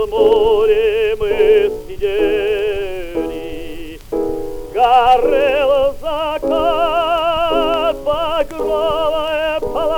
море мы сидели, горел закат багровой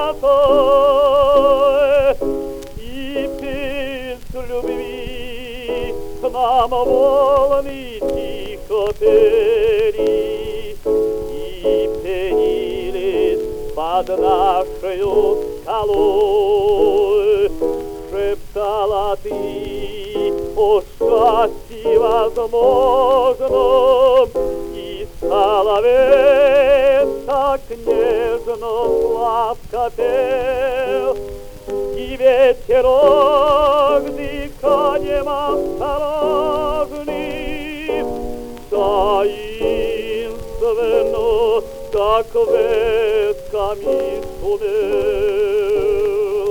полосой, и песнь любви к нам волны тихо пели, и пенились под нашою скалой. Шептала ты о счастье возможном, и соловей так нежно сладко пел, и ветерок дыханием осторожным таинственно так ветками шумел.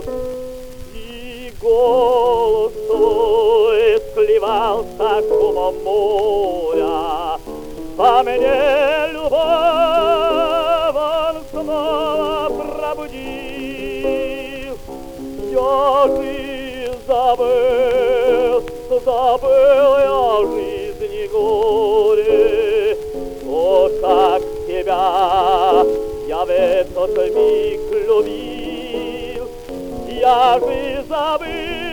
Голос твой сливался шумом моря, по мне любовь он снова пробудил. Я жизнь забыл я жизнь и горе, о, как тебя я в этот миг любил. Я же забыл